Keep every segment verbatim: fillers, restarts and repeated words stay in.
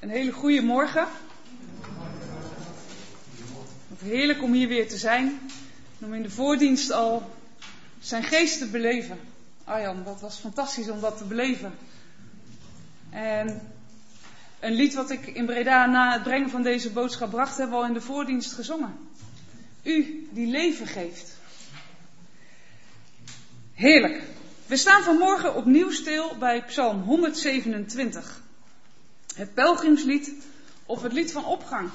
Een hele goede morgen. Wat heerlijk om hier weer te zijn. Om in de voordienst al zijn geest te beleven. Arjan, dat was fantastisch om dat te beleven. En een lied wat ik in Breda na het brengen van deze boodschap bracht, hebben we al in de voordienst gezongen. U die leven geeft. Heerlijk. We staan vanmorgen opnieuw stil bij Psalm honderdzevenentwintig. Het pelgrimslied of het lied van opgang.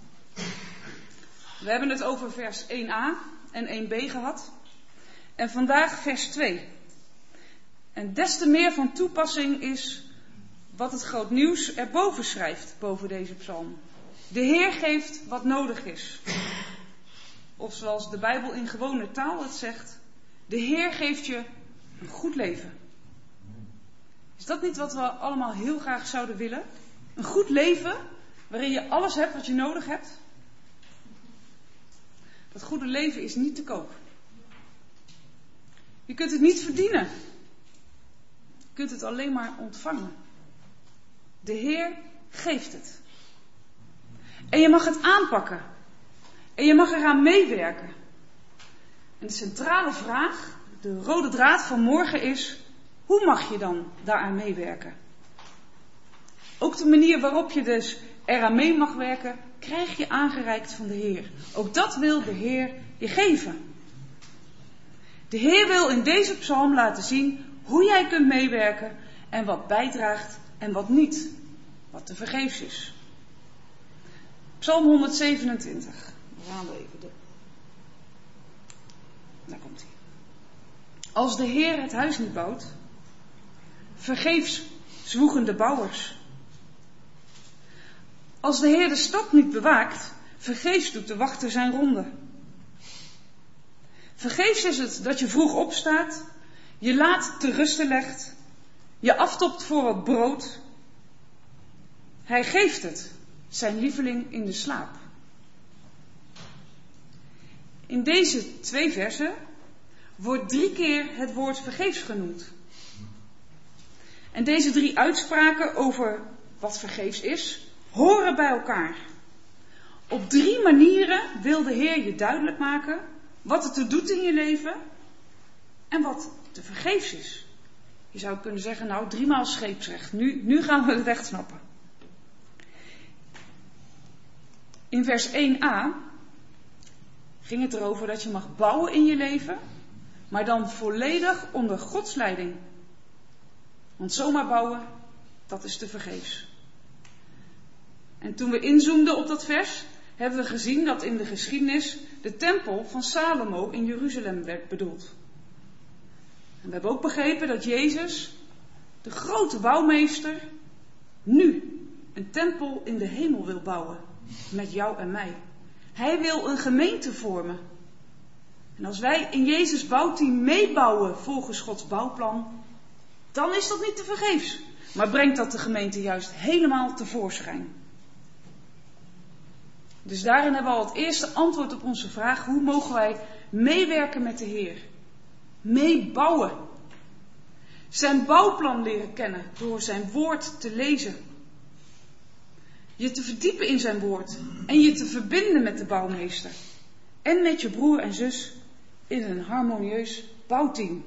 We hebben het over vers één a en één b gehad. En vandaag vers twee. En des te meer van toepassing is wat het groot nieuws erboven schrijft, boven deze psalm. De Heer geeft wat nodig is. Of zoals de Bijbel in gewone taal het zegt, de Heer geeft je een goed leven. Is dat niet wat we allemaal heel graag zouden willen? Een goed leven waarin je alles hebt wat je nodig hebt? Dat goede leven is niet te koop. Je kunt het niet verdienen. Je kunt het alleen maar ontvangen. De Heer geeft het. En je mag het aanpakken. En je mag eraan meewerken. En de centrale vraag, de rode draad van morgen is, hoe mag je dan daaraan meewerken? Ook de manier waarop je dus eraan mee mag werken, krijg je aangereikt van de Heer. Ook dat wil de Heer je geven. De Heer wil in deze psalm laten zien hoe jij kunt meewerken en wat bijdraagt en wat niet. Wat te vergeefs is. Psalm honderdzevenentwintig. We gaan we even de... Daar komt hij. Als de Heer het huis niet bouwt, vergeefs zwoegen de bouwers. Als de Heer de stad niet bewaakt, vergeefs doet de wachter zijn ronde. Vergeefs is het dat je vroeg opstaat, je laat te rusten legt, je aftopt voor wat brood. Hij geeft het, zijn lieveling in de slaap. In deze twee versen wordt drie keer het woord vergeefs genoemd. En deze drie uitspraken over wat vergeefs is, horen bij elkaar. Op drie manieren wil de Heer je duidelijk maken wat het er doet in je leven en wat te vergeefs is. Je zou kunnen zeggen, nou, driemaal scheepsrecht. Nu, nu gaan we het echt snappen. In vers één a ging het erover dat je mag bouwen in je leven, maar dan volledig onder Gods leiding. Want zomaar bouwen, dat is te vergeefs. En toen we inzoomden op dat vers, hebben we gezien dat in de geschiedenis de tempel van Salomo in Jeruzalem werd bedoeld. En we hebben ook begrepen dat Jezus, de grote bouwmeester, nu een tempel in de hemel wil bouwen. Met jou en mij. Hij wil een gemeente vormen. En als wij in Jezus' bouwteam meebouwen volgens Gods bouwplan, dan is dat niet te vergeefs. Maar brengt dat de gemeente juist helemaal tevoorschijn. Dus daarin hebben we al het eerste antwoord op onze vraag, hoe mogen wij meewerken met de Heer? Meebouwen. Zijn bouwplan leren kennen door zijn woord te lezen. Je te verdiepen in zijn woord en je te verbinden met de bouwmeester. En met je broer en zus in een harmonieus bouwteam.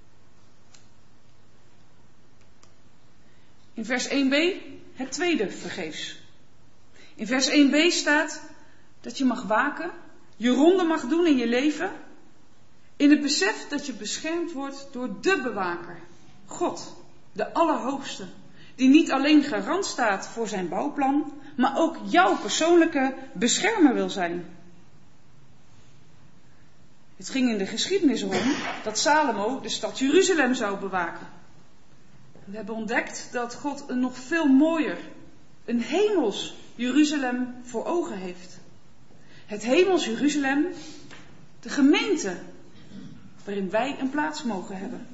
In vers één b het tweede vergeefs. In vers één b staat dat je mag waken, je ronde mag doen in je leven, in het besef dat je beschermd wordt door de bewaker, God, de Allerhoogste, die niet alleen garant staat voor zijn bouwplan, maar ook jouw persoonlijke beschermer wil zijn. Het ging in de geschiedenis om dat Salomo de stad Jeruzalem zou bewaken. We hebben ontdekt dat God een nog veel mooier, een hemels Jeruzalem voor ogen heeft. Het hemels Jeruzalem, de gemeente, waarin wij een plaats mogen hebben.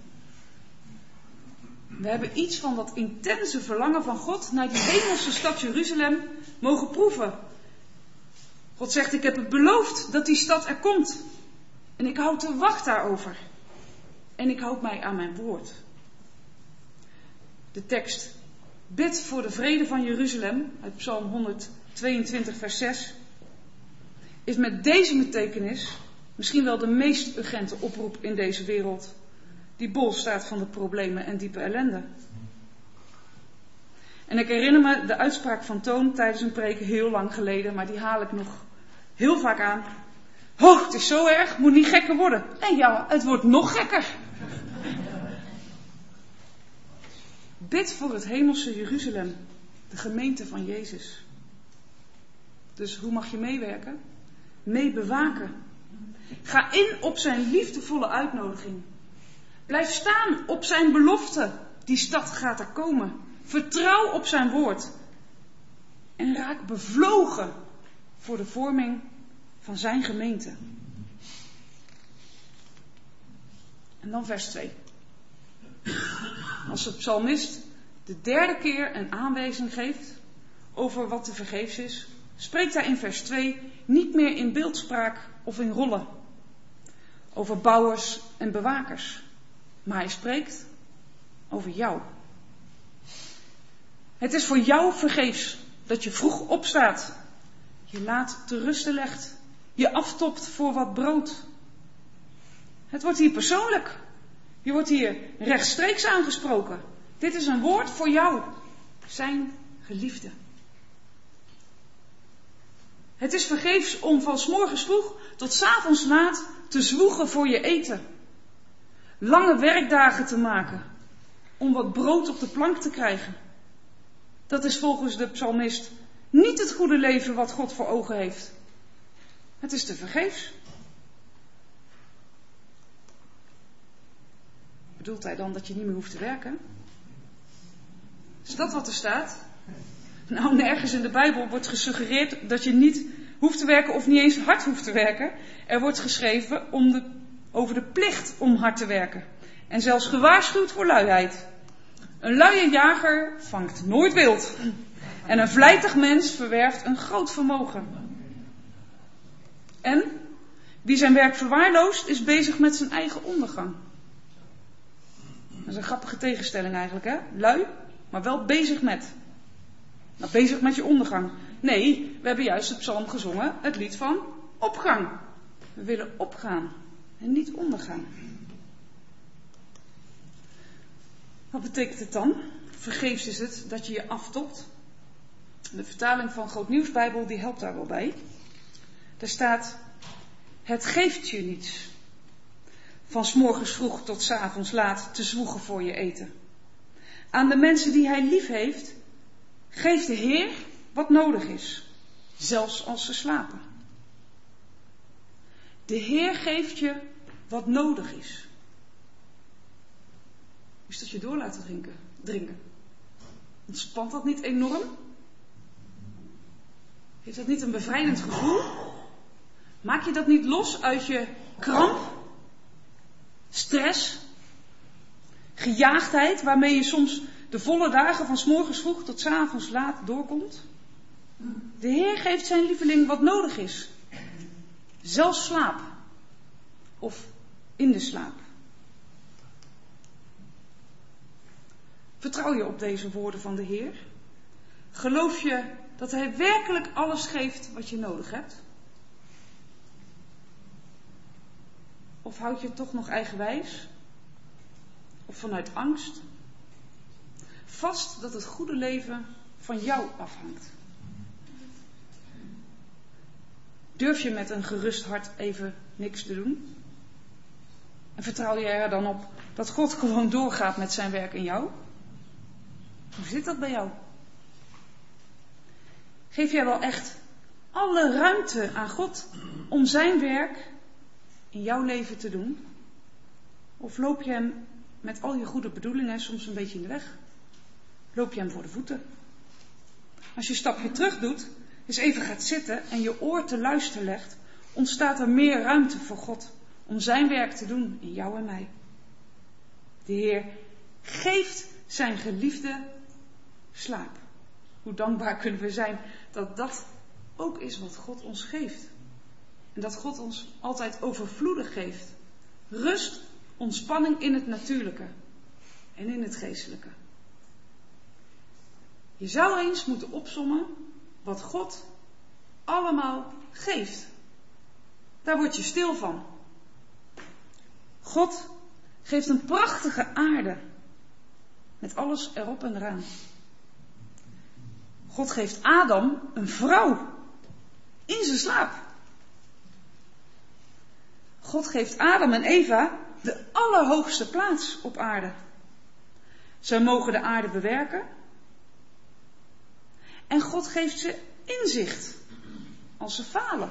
We hebben iets van dat intense verlangen van God naar die hemelse stad Jeruzalem mogen proeven. God zegt, ik heb het beloofd dat die stad er komt. En ik houd de wacht daarover. En ik houd mij aan mijn woord. De tekst Bid voor de vrede van Jeruzalem, uit Psalm honderdtweeëntwintig vers zes, is met deze betekenis misschien wel de meest urgente oproep in deze wereld, die bol staat van de problemen en diepe ellende. En ik herinner me de uitspraak van Toon tijdens een preek heel lang geleden, maar die haal ik nog heel vaak aan. Oh, het is zo erg, moet niet gekker worden. En ja, het wordt nog gekker. Bid voor het hemelse Jeruzalem, de gemeente van Jezus. Dus hoe mag je meewerken? Mee bewaken. Ga in op zijn liefdevolle uitnodiging. Blijf staan op zijn belofte. Die stad gaat er komen. Vertrouw op zijn woord. En raak bevlogen voor de vorming van zijn gemeente. En dan vers twee. Als de psalmist de derde keer een aanwijzing geeft over wat te vergeefs is, spreekt hij in vers twee niet meer in beeldspraak of in rollen over bouwers en bewakers, maar hij spreekt over jou. Het is voor jou vergeefs dat je vroeg opstaat, je laat te rusten legt, je aftopt voor wat brood. Het wordt hier persoonlijk. Je wordt hier rechtstreeks aangesproken. Dit is een woord voor jou, zijn geliefde. Het is vergeefs om van 's morgens vroeg tot 's avonds laat te zwoegen voor je eten. Lange werkdagen te maken om wat brood op de plank te krijgen. Dat is volgens de psalmist niet het goede leven wat God voor ogen heeft. Het is te vergeefs. Bedoelt hij dan dat je niet meer hoeft te werken? Is dat wat er staat? Nou, nergens in de Bijbel wordt gesuggereerd dat je niet hoeft te werken of niet eens hard hoeft te werken. Er wordt geschreven om de, over de plicht om hard te werken. En zelfs gewaarschuwd voor luiheid. Een luie jager vangt nooit wild. En een vlijtig mens verwerft een groot vermogen. En wie zijn werk verwaarloost is bezig met zijn eigen ondergang. Dat is een grappige tegenstelling eigenlijk, hè? Lui, maar wel bezig met. Nou, bezig met je ondergang. Nee, we hebben juist het psalm gezongen, het lied van opgang. We willen opgaan en niet ondergaan. Wat betekent het dan? Vergeefs is het dat je je aftopt. De vertaling van Groot Nieuwsbijbel die helpt daar wel bij. Daar staat, het geeft je niets. Van 's morgens vroeg tot 's avonds laat te zwoegen voor je eten. Aan de mensen die hij lief heeft, geeft de Heer wat nodig is. Zelfs als ze slapen. De Heer geeft je wat nodig is. Is dat je door laten drinken, drinken? Ontspant dat niet enorm? Heeft dat niet een bevrijdend gevoel? Maak je dat niet los uit je kramp? Stress? Gejaagdheid waarmee je soms de volle dagen van 's morgens vroeg tot 's avonds laat doorkomt? De Heer geeft zijn lieveling wat nodig is. Zelfs slaap. Of in de slaap. Vertrouw je op deze woorden van de Heer? Geloof je dat Hij werkelijk alles geeft wat je nodig hebt? Of houd je het toch nog eigenwijs? Of vanuit angst? Vast dat het goede leven van jou afhangt. Durf je met een gerust hart even niks te doen? En vertrouw je er dan op dat God gewoon doorgaat met zijn werk in jou? Hoe zit dat bij jou? Geef jij wel echt alle ruimte aan God om zijn werk in jouw leven te doen? Of loop je hem met al je goede bedoelingen soms een beetje in de weg? Loop je hem voor de voeten? Als je een stapje terug doet, eens even gaat zitten en je oor te luisteren legt, ontstaat er meer ruimte voor God om zijn werk te doen in jou en mij. De Heer geeft zijn geliefde slaap. Hoe dankbaar kunnen we zijn dat dat ook is wat God ons geeft. En dat God ons altijd overvloedig geeft. Rust, ontspanning in het natuurlijke en in het geestelijke. Je zou eens moeten opsommen wat God allemaal geeft. Daar word je stil van. God geeft een prachtige aarde. Met alles erop en eraan. God geeft Adam een vrouw. In zijn slaap. God geeft Adam en Eva de allerhoogste plaats op aarde. Zij mogen de aarde bewerken. En God geeft ze inzicht als ze falen.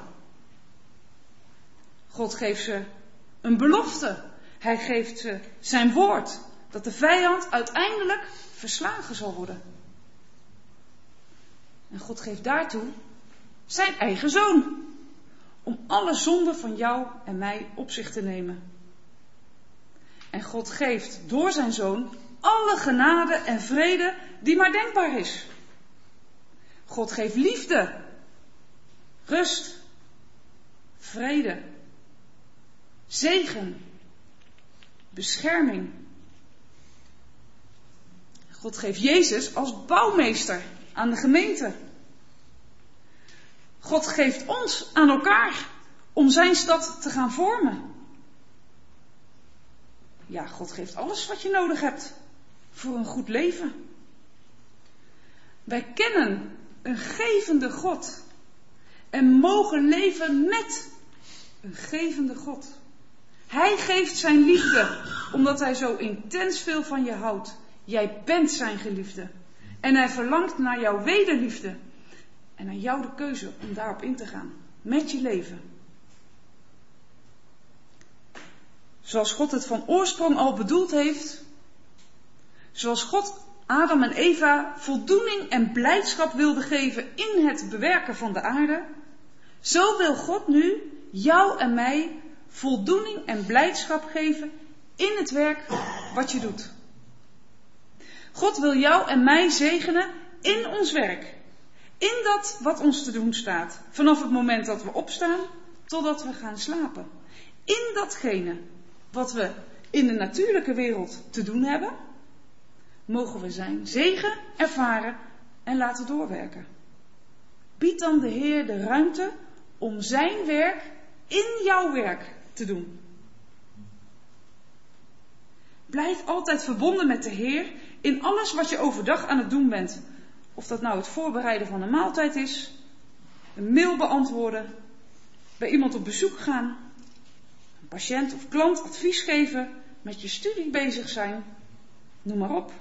God geeft ze een belofte. Hij geeft ze zijn woord dat de vijand uiteindelijk verslagen zal worden. En God geeft daartoe zijn eigen zoon. Om alle zonden van jou en mij op zich te nemen. En God geeft door zijn zoon alle genade en vrede die maar denkbaar is. God geeft liefde, rust, vrede, zegen, bescherming. God geeft Jezus als bouwmeester aan de gemeente. God geeft ons aan elkaar om zijn stad te gaan vormen. Ja, God geeft alles wat je nodig hebt voor een goed leven. Wij kennen een gevende God en mogen leven met een gevende God. Hij geeft zijn liefde omdat hij zo intens veel van je houdt. Jij bent zijn geliefde en hij verlangt naar jouw wederliefde. En aan jou de keuze om daarop in te gaan. Met je leven. Zoals God het van oorsprong al bedoeld heeft. Zoals God Adam en Eva voldoening en blijdschap wilde geven in het bewerken van de aarde. Zo wil God nu jou en mij voldoening en blijdschap geven in het werk wat je doet. God wil jou en mij zegenen in ons werk. In dat wat ons te doen staat. Vanaf het moment dat we opstaan totdat we gaan slapen. In datgene wat we in de natuurlijke wereld te doen hebben. Mogen we zijn zegen ervaren en laten doorwerken. Bied dan de Heer de ruimte om zijn werk in jouw werk te doen. Blijf altijd verbonden met de Heer in alles wat je overdag aan het doen bent. Of dat nou het voorbereiden van een maaltijd is, een mail beantwoorden, bij iemand op bezoek gaan, een patiënt of klant advies geven, met je studie bezig zijn, noem maar op.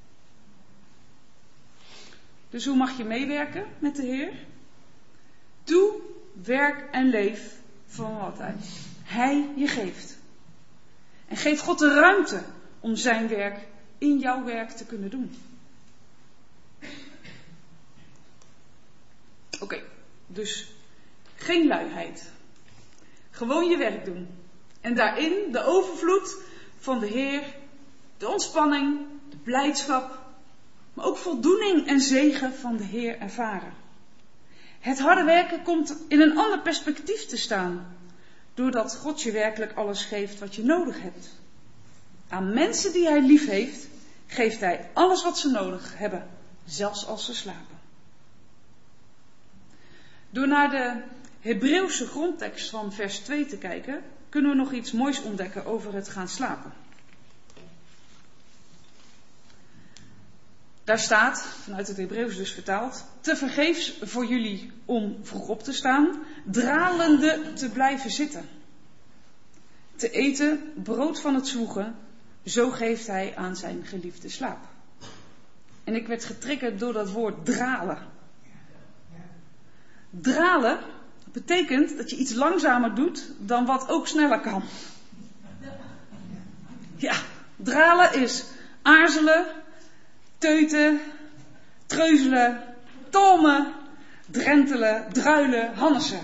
Dus hoe mag je meewerken met de Heer? Doe, werk en leef van wat Hij je geeft. En geef God de ruimte om zijn werk in jouw werk te kunnen doen. Oké, okay, dus geen luiheid. Gewoon je werk doen. En daarin de overvloed van de Heer, de ontspanning, de blijdschap, maar ook voldoening en zegen van de Heer ervaren. Het harde werken komt in een ander perspectief te staan, doordat God je werkelijk alles geeft wat je nodig hebt. Aan mensen die Hij lief heeft, geeft Hij alles wat ze nodig hebben, zelfs als ze slapen. Door naar de Hebreeuwse grondtekst van vers twee te kijken, kunnen we nog iets moois ontdekken over het gaan slapen. Daar staat, vanuit het Hebreeuws dus vertaald, tevergeefs voor jullie om vroeg op te staan, dralende te blijven zitten. Te eten, brood van het zwoegen, zo geeft hij aan zijn geliefde slaap. En ik werd getriggerd door dat woord dralen. Dralen betekent dat je iets langzamer doet dan wat ook sneller kan. Ja, dralen is aarzelen, teuten, treuzelen, talmen, drentelen, druilen, hannessen.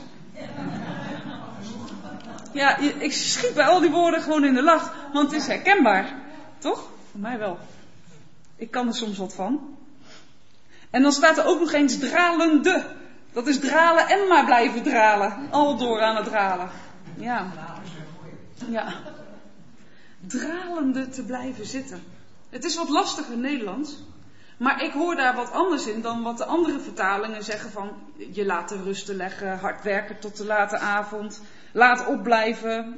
Ja, ik schiet bij al die woorden gewoon in de lach, want het is herkenbaar. Toch? Voor mij wel. Ik kan er soms wat van. En dan staat er ook nog eens dralende. Dat is dralen en maar blijven dralen. Al door aan het dralen. Ja. Ja. Dralende te blijven zitten. Het is wat lastiger Nederlands. Maar ik hoor daar wat anders in dan wat de andere vertalingen zeggen van je laten rusten leggen, hard werken tot de late avond, laat opblijven.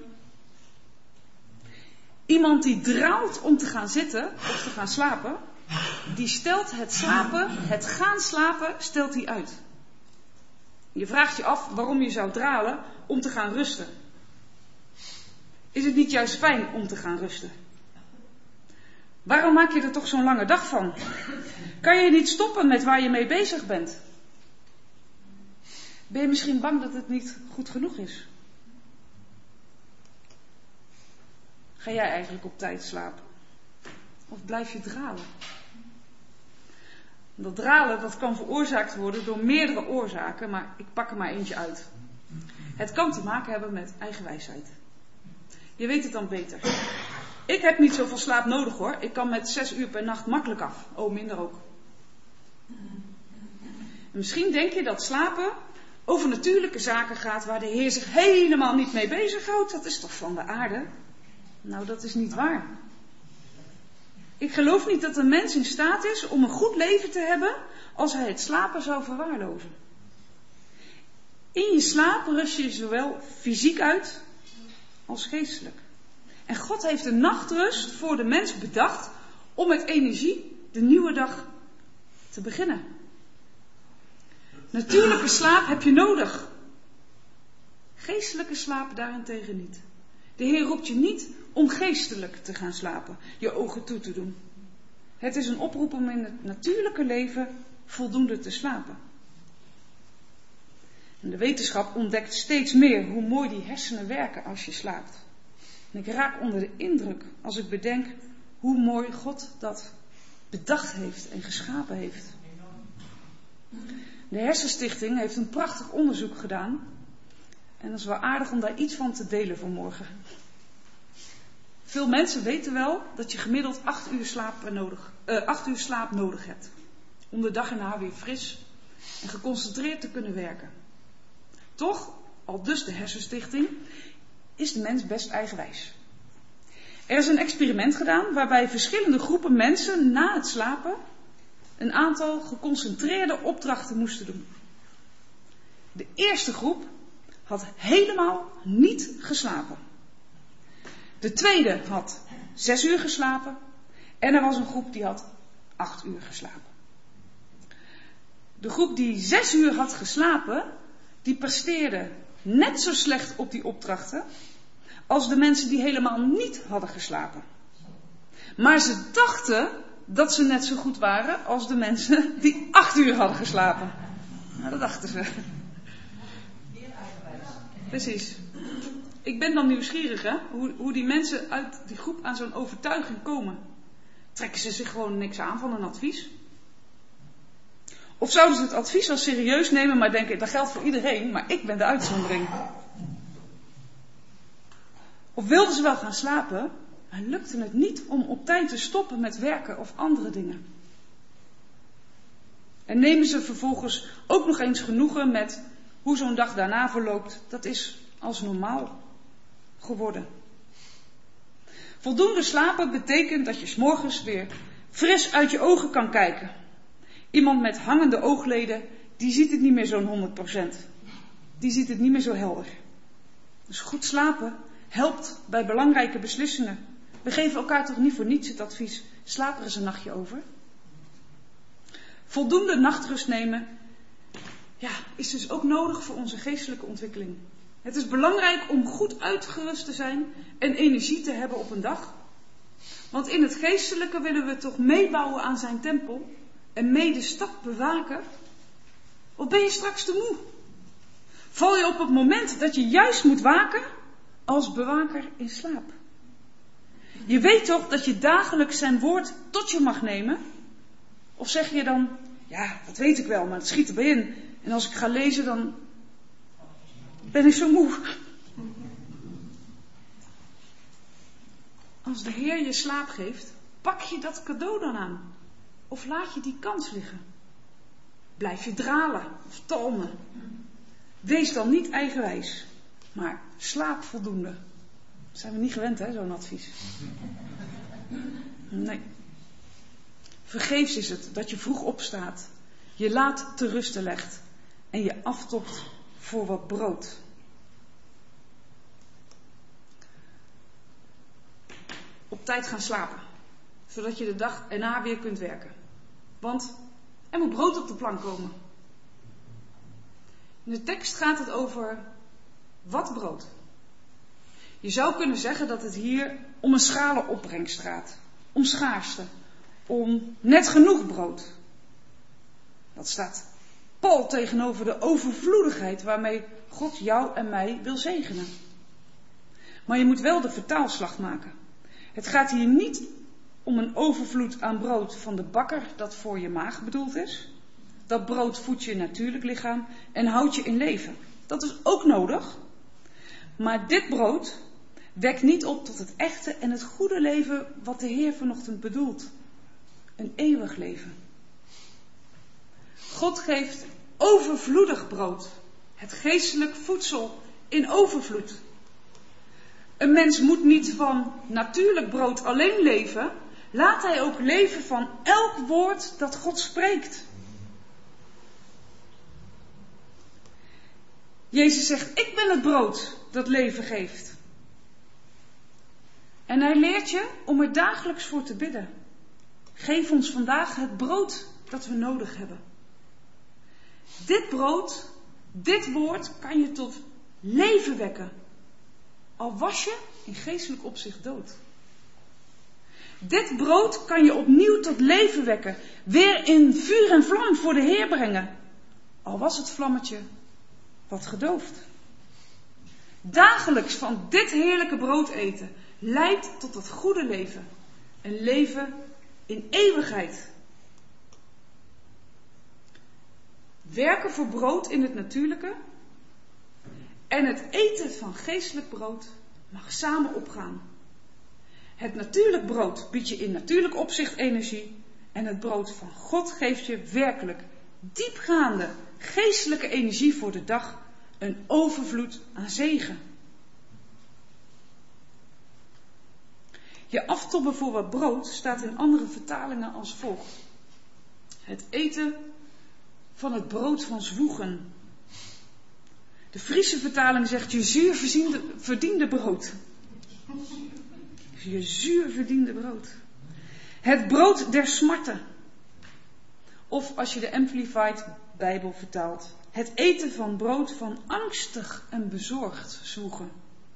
Iemand die draalt om te gaan zitten of te gaan slapen, die stelt het slapen, het gaan slapen, stelt hij uit. Je vraagt je af waarom je zou dralen om te gaan rusten. Is het niet juist fijn om te gaan rusten? Waarom maak je er toch zo'n lange dag van? Kan je niet stoppen met waar je mee bezig bent? Ben je misschien bang dat het niet goed genoeg is? Ga jij eigenlijk op tijd slapen? Of blijf je dralen? Dat dralen dat kan veroorzaakt worden door meerdere oorzaken, maar ik pak er maar eentje uit. Het kan te maken hebben met eigen wijsheid. Je weet het dan beter. Ik heb niet zoveel slaap nodig hoor. Ik kan met zes uur per nacht makkelijk af. Oh, minder ook. En misschien denk je dat slapen over natuurlijke zaken gaat waar de Heer zich helemaal niet mee bezighoudt. Dat is toch van de aarde? Nou, dat is niet waar. Ik geloof niet dat een mens in staat is om een goed leven te hebben als hij het slapen zou verwaarlozen. In je slaap rust je zowel fysiek uit als geestelijk. En God heeft de nachtrust voor de mens bedacht om met energie de nieuwe dag te beginnen. Natuurlijke slaap heb je nodig. Geestelijke slaap daarentegen niet. De Heer roept je niet om geestelijk te gaan slapen, je ogen toe te doen. Het is een oproep om in het natuurlijke leven voldoende te slapen. En de wetenschap ontdekt steeds meer hoe mooi die hersenen werken als je slaapt. En ik raak onder de indruk als ik bedenk hoe mooi God dat bedacht heeft en geschapen heeft. De Hersenstichting heeft een prachtig onderzoek gedaan. En dat is wel aardig om daar iets van te delen vanmorgen. Veel mensen weten wel dat je gemiddeld acht uur slaap nodig, uh, acht uur slaap nodig hebt. Om de dag erna weer fris en geconcentreerd te kunnen werken. Toch, al dus de Hersenstichting, is de mens best eigenwijs. Er is een experiment gedaan waarbij verschillende groepen mensen na het slapen een aantal geconcentreerde opdrachten moesten doen. De eerste groep had helemaal niet geslapen. De tweede had zes uur geslapen en er was een groep die had acht uur geslapen. De groep die zes uur had geslapen, die presteerde net zo slecht op die opdrachten als de mensen die helemaal niet hadden geslapen. Maar ze dachten dat ze net zo goed waren als de mensen die acht uur hadden geslapen. Nou, dat dachten ze. Precies. Ik ben dan nieuwsgierig, hè? Hoe, hoe die mensen uit die groep aan zo'n overtuiging komen. Trekken ze zich gewoon niks aan van een advies? Of zouden ze het advies wel serieus nemen, maar denken, dat geldt voor iedereen, maar ik ben de uitzondering. Of wilden ze wel gaan slapen, maar lukte het niet om op tijd te stoppen met werken of andere dingen. En nemen ze vervolgens ook nog eens genoegen met hoe zo'n dag daarna verloopt. Dat is als normaal geworden. Voldoende slapen betekent dat je 's morgens weer fris uit je ogen kan kijken. Iemand met hangende oogleden, die ziet het niet meer zo'n honderd procent. Die ziet het niet meer zo helder. Dus goed slapen helpt bij belangrijke beslissingen. We geven elkaar toch niet voor niets het advies, slaap er eens een nachtje over. Voldoende nachtrust nemen, ja, is dus ook nodig voor onze geestelijke ontwikkeling. Het is belangrijk om goed uitgerust te zijn en energie te hebben op een dag. Want in het geestelijke willen we toch meebouwen aan zijn tempel en mee de stad bewaken. Of ben je straks te moe? Val je op het moment dat je juist moet waken als bewaker in slaap? Je weet toch dat je dagelijks zijn woord tot je mag nemen? Of zeg je dan, ja, dat weet ik wel, maar het schiet erbij in. En als ik ga lezen, dan ben ik zo moe. Als de Heer je slaap geeft, pak je dat cadeau dan aan. Of laat je die kans liggen. Blijf je dralen of talmen. Wees dan niet eigenwijs, maar slaap voldoende. Dat zijn we niet gewend, hè, zo'n advies. Nee. Vergeefs is het dat je vroeg opstaat, je laat te rusten legt en je aftopt voor wat brood. Op tijd gaan slapen, zodat je de dag erna weer kunt werken. Want er moet brood op de plank komen. In de tekst gaat het over wat brood. Je zou kunnen zeggen dat het hier om een schrale opbrengst gaat. Om schaarste. Om net genoeg brood. Dat staat pal tegenover de overvloedigheid waarmee God jou en mij wil zegenen. Maar je moet wel de vertaalslag maken. Het gaat hier niet om een overvloed aan brood van de bakker dat voor je maag bedoeld is. Dat brood voedt je natuurlijk lichaam en houdt je in leven. Dat is ook nodig. Maar dit brood wekt niet op tot het echte en het goede leven wat de Heer vanochtend bedoelt. Een eeuwig leven. God geeft overvloedig brood. Het geestelijk voedsel in overvloed. Een mens moet niet van natuurlijk brood alleen leven. Laat hij ook leven van elk woord dat God spreekt. Jezus zegt, ik ben het brood dat leven geeft. En hij leert je om er dagelijks voor te bidden. Geef ons vandaag het brood dat we nodig hebben. Dit brood, dit woord kan je tot leven wekken. Al was je in geestelijk opzicht dood. Dit brood kan je opnieuw tot leven wekken. Weer in vuur en vlam voor de Heer brengen. Al was het vlammetje wat gedoofd. Dagelijks van dit heerlijke brood eten leidt tot het goede leven. Een leven in eeuwigheid. Werken voor brood in het natuurlijke en het eten van geestelijk brood mag samen opgaan. Het natuurlijk brood biedt je in natuurlijk opzicht energie en het brood van God geeft je werkelijk diepgaande geestelijke energie voor de dag, een overvloed aan zegen. Je aftobben voor wat brood staat in andere vertalingen als volgt. Het eten van het brood van zwoegen. De Friese vertaling zegt je zuur verdiende, verdiende brood. Je zuur verdiende brood. Het brood der smarten. Of als je de Amplified Bijbel vertaalt. Het eten van brood van angstig en bezorgd zwoegen.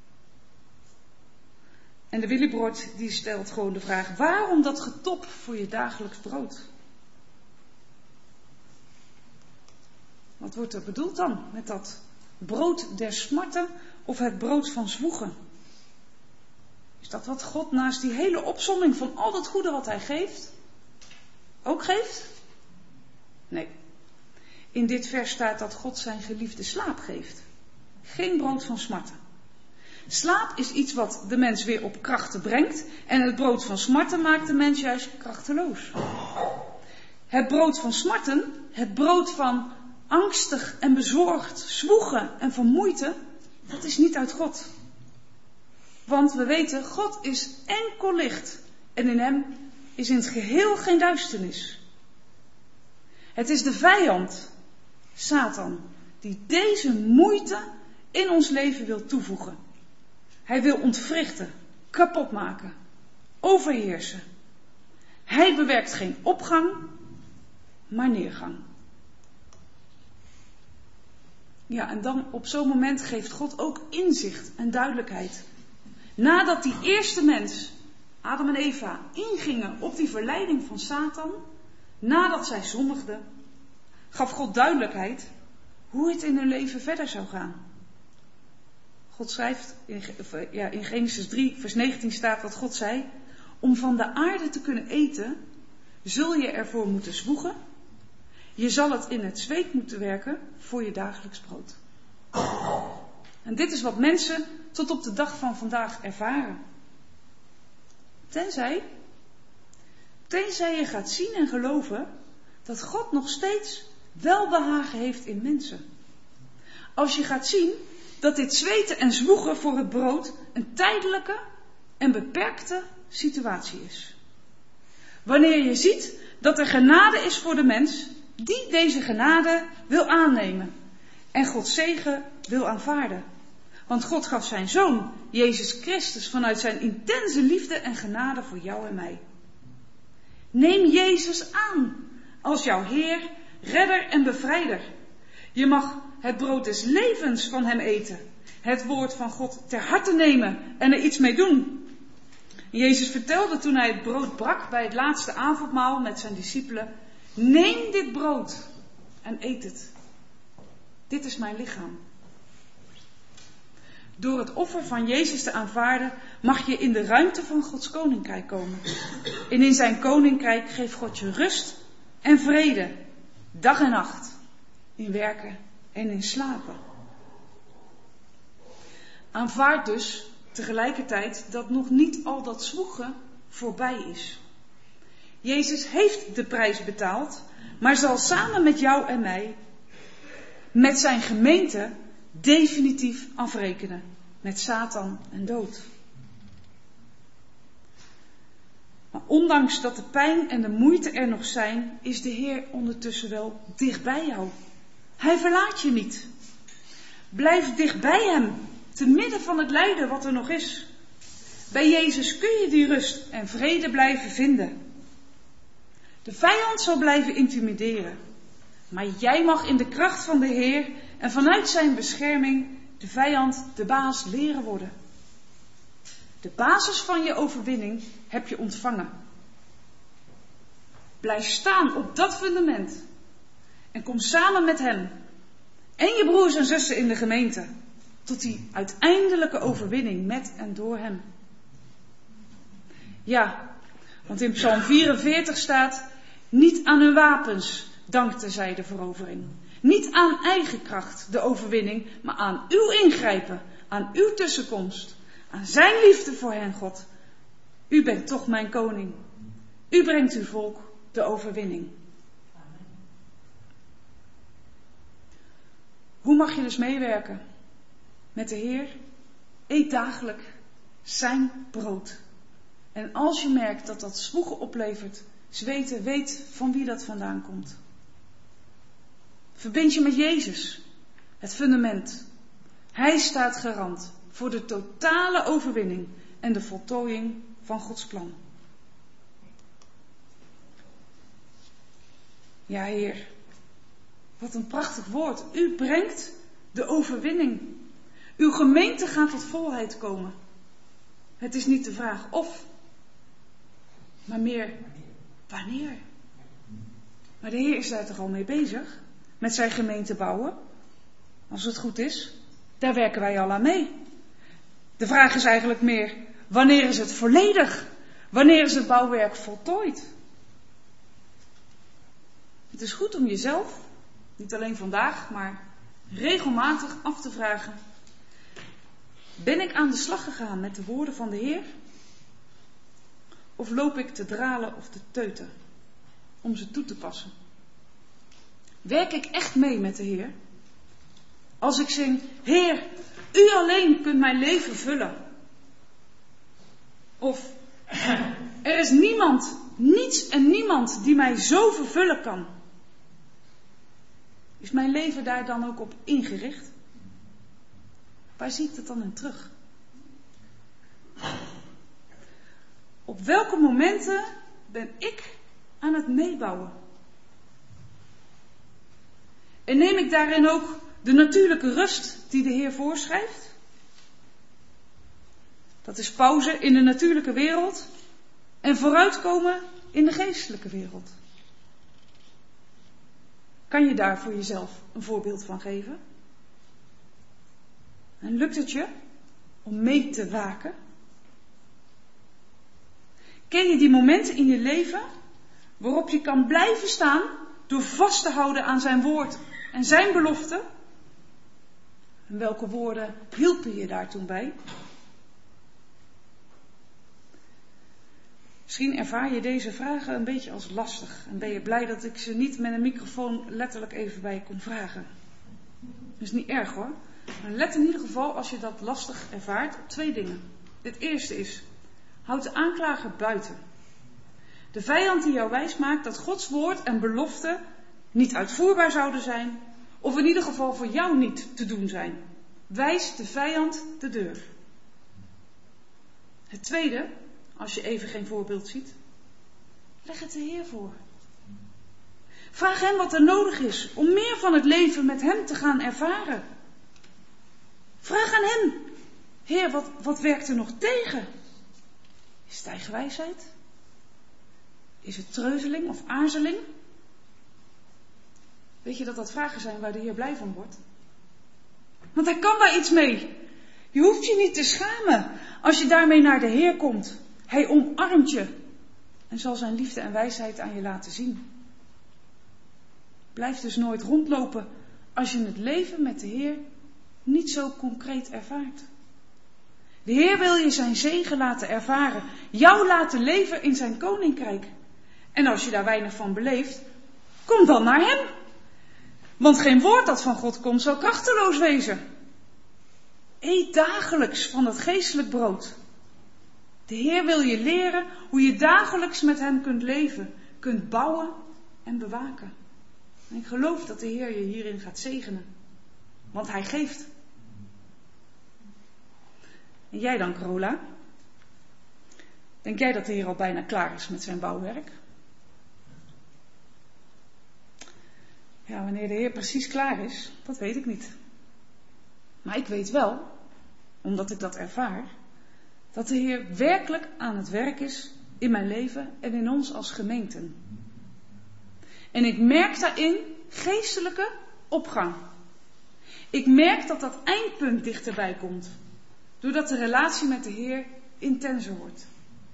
En de Willibrord die stelt gewoon de vraag. Waarom dat getop voor je dagelijks brood? Wat wordt er bedoeld dan met dat brood der smarten of het brood van zwoegen? Is dat wat God naast die hele opsomming van al dat goede wat hij geeft, ook geeft? Nee. In dit vers staat dat God zijn geliefde slaap geeft. Geen brood van smarten. Slaap is iets wat de mens weer op krachten brengt en het brood van smarten maakt de mens juist krachteloos. Het brood van smarten, het brood van angstig en bezorgd, zwoegen en vermoeite, dat is niet uit God. Want we weten, God is enkel licht en in hem is in het geheel geen duisternis. Het is de vijand, Satan, die deze moeite in ons leven wil toevoegen. Hij wil ontwrichten, kapot maken, overheersen. Hij bewerkt geen opgang, maar neergang. Ja, en dan op zo'n moment geeft God ook inzicht en duidelijkheid. Nadat die eerste mens, Adam en Eva, ingingen op die verleiding van Satan, nadat zij zondigden, gaf God duidelijkheid hoe het in hun leven verder zou gaan. God schrijft, in, ja, in Genesis drie vers negentien staat wat God zei. Om van de aarde te kunnen eten, zul je ervoor moeten zwoegen. Je zal het in het zweet moeten werken voor je dagelijks brood. En dit is wat mensen tot op de dag van vandaag ervaren. Tenzij, tenzij je gaat zien en geloven dat God nog steeds welbehagen heeft in mensen. Als je gaat zien dat dit zweten en zwoegen voor het brood een tijdelijke en beperkte situatie is. Wanneer je ziet dat er genade is voor de mens die deze genade wil aannemen en Gods zegen wil aanvaarden. Want God gaf zijn Zoon, Jezus Christus, vanuit zijn intense liefde en genade voor jou en mij. Neem Jezus aan als jouw Heer, Redder en Bevrijder. Je mag het brood des levens van hem eten. Het woord van God ter harte nemen en er iets mee doen. Jezus vertelde toen hij het brood brak bij het laatste avondmaal met zijn discipelen: neem dit brood en eet het. Dit is mijn lichaam. Door het offer van Jezus te aanvaarden mag je in de ruimte van Gods koninkrijk komen. En in zijn koninkrijk geeft God je rust en vrede, dag en nacht, in werken en in slapen. Aanvaard dus tegelijkertijd dat nog niet al dat zwoegen voorbij is. Jezus heeft de prijs betaald, maar zal samen met jou en mij, met zijn gemeente, definitief afrekenen met Satan en dood. Maar ondanks dat de pijn en de moeite er nog zijn, is de Heer ondertussen wel dicht bij jou. Hij verlaat je niet. Blijf dicht bij hem, te midden van het lijden wat er nog is. Bij Jezus kun je die rust en vrede blijven vinden. De vijand zal blijven intimideren, maar jij mag in de kracht van de Heer en vanuit zijn bescherming de vijand de baas leren worden. De basis van je overwinning heb je ontvangen. Blijf staan op dat fundament en kom samen met hem en je broers en zussen in de gemeente tot die uiteindelijke overwinning met en door hem. Ja, want in Psalm vierenveertig staat: niet aan hun wapens dankte zij de verovering. Niet aan eigen kracht de overwinning, maar aan uw ingrijpen, aan uw tussenkomst, aan zijn liefde voor hen, God. U bent toch mijn koning. U brengt uw volk de overwinning. Hoe mag je dus meewerken met de Heer? Eet dagelijks zijn brood. En als je merkt dat dat zwoegen oplevert, zweten, weet van wie dat vandaan komt. Verbind je met Jezus, het fundament. Hij staat garant voor de totale overwinning en de voltooiing van Gods plan. Ja, Heer, wat een prachtig woord. U brengt de overwinning. Uw gemeente gaat tot volheid komen. Het is niet de vraag of, maar meer wanneer. Maar de Heer is daar toch al mee bezig? Met zijn gemeente bouwen? Als het goed is, daar werken wij al aan mee. De vraag is eigenlijk meer, wanneer is het volledig? Wanneer is het bouwwerk voltooid? Het is goed om jezelf, niet alleen vandaag, maar regelmatig af te vragen: ben ik aan de slag gegaan met de woorden van de Heer? Of loop ik te dralen of te teuten om ze toe te passen? Werk ik echt mee met de Heer? Als ik zing: Heer, u alleen kunt mijn leven vullen. Of er is niemand, niets en niemand die mij zo vervullen kan. Is mijn leven daar dan ook op ingericht? Waar zie ik dat dan in terug? Op welke momenten ben ik aan het meebouwen? En neem ik daarin ook de natuurlijke rust die de Heer voorschrijft? Dat is pauze in de natuurlijke wereld en vooruitkomen in de geestelijke wereld. Kan je daar voor jezelf een voorbeeld van geven? En lukt het je om mee te waken? Ken je die momenten in je leven waarop je kan blijven staan door vast te houden aan zijn woord en zijn beloften? En welke woorden hielpen je daar toen bij? Misschien ervaar je deze vragen een beetje als lastig en ben je blij dat ik ze niet met een microfoon letterlijk even bij je kon vragen. Dat is niet erg hoor, maar let in ieder geval als je dat lastig ervaart op twee dingen. Het eerste is, houd de aanklager buiten. De vijand die jou wijsmaakt dat Gods woord en belofte niet uitvoerbaar zouden zijn, of in ieder geval voor jou niet te doen zijn. Wijs de vijand de deur. Het tweede, als je even geen voorbeeld ziet, leg het de Heer voor. Vraag hem wat er nodig is om meer van het leven met hem te gaan ervaren. Vraag aan hem, Heer, wat, wat werkt er nog tegen? Is het eigen wijsheid? Is het treuzeling of aarzeling? Weet je dat dat vragen zijn waar de Heer blij van wordt? Want hij kan daar iets mee. Je hoeft je niet te schamen als je daarmee naar de Heer komt. Hij omarmt je en zal zijn liefde en wijsheid aan je laten zien. Blijf dus nooit rondlopen als je het leven met de Heer niet zo concreet ervaart. De Heer wil je zijn zegen laten ervaren, jou laten leven in zijn koninkrijk. En als je daar weinig van beleeft, kom dan naar hem. Want geen woord dat van God komt zal krachteloos wezen. Eet dagelijks van het geestelijk brood. De Heer wil je leren hoe je dagelijks met hem kunt leven, kunt bouwen en bewaken. En ik geloof dat de Heer je hierin gaat zegenen. Want hij geeft. En jij dan, Carola? Denk jij dat de Heer al bijna klaar is met zijn bouwwerk? Ja, wanneer de Heer precies klaar is, dat weet ik niet. Maar ik weet wel, omdat ik dat ervaar, dat de Heer werkelijk aan het werk is in mijn leven en in ons als gemeenten. En ik merk daarin geestelijke opgang. Ik merk dat dat eindpunt dichterbij komt, doordat de relatie met de Heer intenser wordt.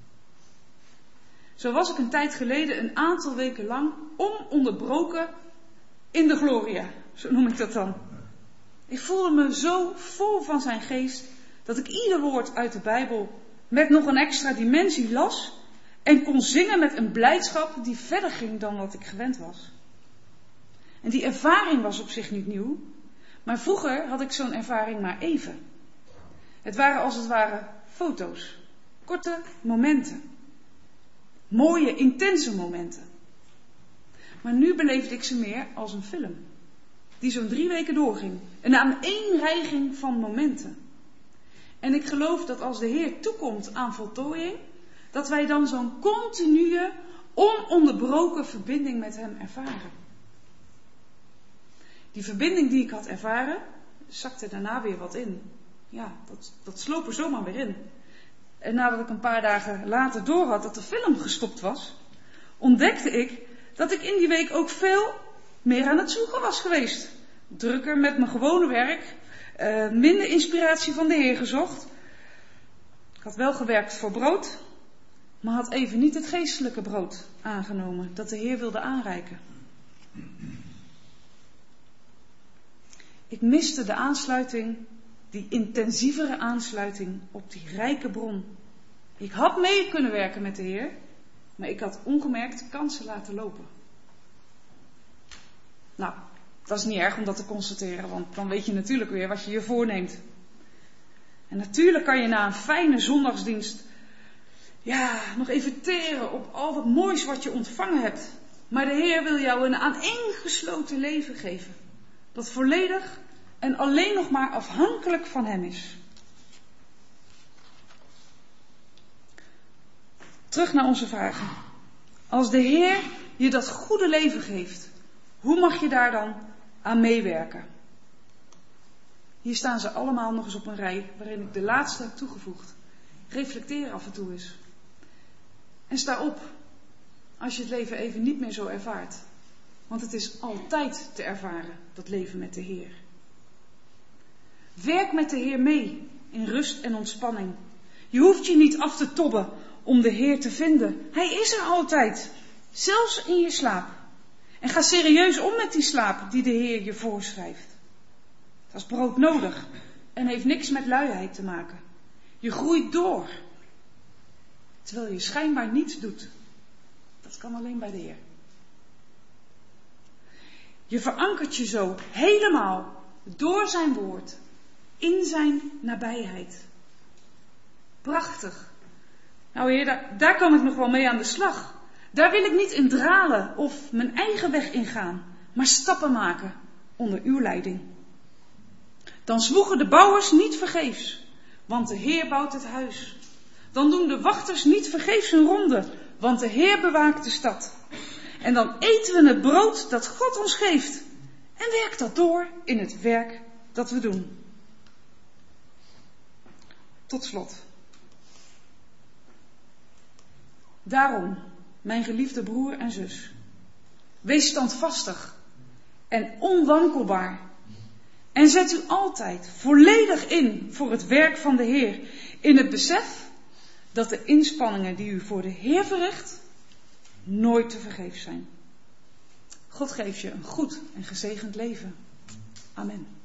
Zo was ik een tijd geleden een aantal weken lang ononderbroken in de gloria, zo noem ik dat dan. Ik voelde me zo vol van zijn geest, dat ik ieder woord uit de Bijbel met nog een extra dimensie las en kon zingen met een blijdschap die verder ging dan wat ik gewend was. En die ervaring was op zich niet nieuw, maar vroeger had ik zo'n ervaring maar even. Het waren als het ware foto's, korte momenten, mooie, intense momenten. Maar nu beleefde ik ze meer als een film, die zo'n drie weken doorging, een aaneenreiging van momenten. En ik geloof dat als de Heer toekomt aan voltooiing, dat wij dan zo'n continue, ononderbroken verbinding met hem ervaren. Die verbinding die ik had ervaren, zakte daarna weer wat in. Ja, dat, dat sloop er zomaar weer in. En nadat ik een paar dagen later door had dat de film gestopt was, ontdekte ik dat ik in die week ook veel meer aan het zoeken was geweest. Drukker met mijn gewone werk, uh, minder inspiratie van de Heer gezocht. Ik had wel gewerkt voor brood, maar had even niet het geestelijke brood aangenomen dat de Heer wilde aanreiken. Ik miste de aansluiting, die intensievere aansluiting op die rijke bron. Ik had mee kunnen werken met de Heer, maar ik had ongemerkt kansen laten lopen. Nou, dat is niet erg om dat te constateren, want dan weet je natuurlijk weer wat je je voorneemt. En natuurlijk kan je na een fijne zondagsdienst, ja, nog even teren op al dat moois wat je ontvangen hebt. Maar de Heer wil jou een aaneengesloten leven geven, dat volledig en alleen nog maar afhankelijk van hem is. Terug naar onze vragen. Als de Heer je dat goede leven geeft, hoe mag je daar dan aan meewerken? Hier staan ze allemaal nog eens op een rij, waarin ik de laatste heb toegevoegd. Reflecteer af en toe eens. En sta op, als je het leven even niet meer zo ervaart. Want het is altijd te ervaren, dat leven met de Heer. Werk met de Heer mee, in rust en ontspanning. Je hoeft je niet af te tobben om de Heer te vinden. Hij is er altijd, zelfs in je slaap. En ga serieus om met die slaap die de Heer je voorschrijft. Dat is brood nodig en heeft niks met luiheid te maken. Je groeit door, terwijl je schijnbaar niets doet. Dat kan alleen bij de Heer. Je verankert je zo helemaal door zijn woord in zijn nabijheid. Prachtig. Nou Heer, daar, daar kan ik nog wel mee aan de slag. Daar wil ik niet in dralen of mijn eigen weg ingaan, maar stappen maken onder uw leiding. Dan zwoegen de bouwers niet vergeefs, want de Heer bouwt het huis. Dan doen de wachters niet vergeefs hun ronde, want de Heer bewaakt de stad. En dan eten we het brood dat God ons geeft en werkt dat door in het werk dat we doen. Tot slot. Daarom, mijn geliefde broer en zus, wees standvastig en onwankelbaar. En zet u altijd volledig in voor het werk van de Heer, in het besef dat de inspanningen die u voor de Heer verricht, nooit te vergeefs zijn. God geeft je een goed en gezegend leven. Amen.